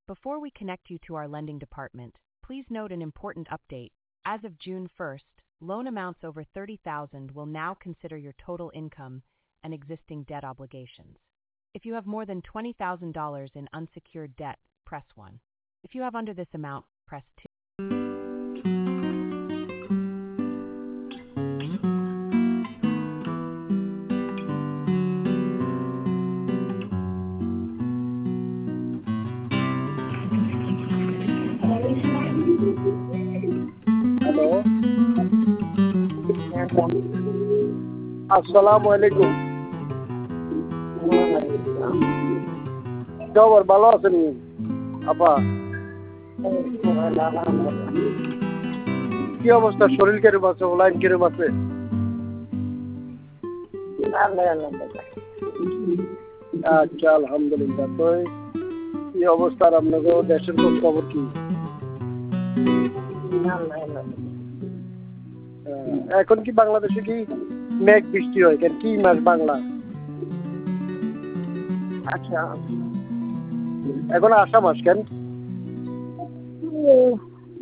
Before we connect you to our lending department, please note an important update. As of June 1st, loan amounts over $30,000 will now consider your total income and existing debt obligations. If you have more than $20,000 in unsecured debt, press 1. If you have under this amount, press 2. Hello, আসসালামু আলাইকুম। খবর ভালো আছেন আপা? কি অবস্থা? শরীর কিরকম আছে? লাইন কিরকম আছে? আচ্ছা, আলহামদুলিল্লাহ। তো কি অবস্থা আপনাদের দেশের খবর কি? এখন কি বাংলাদেশে কি মেঘ বৃষ্টি হয়? কেন কি মাস বাংলা? আচ্ছা, এখন আষাঢ় মাস কেন?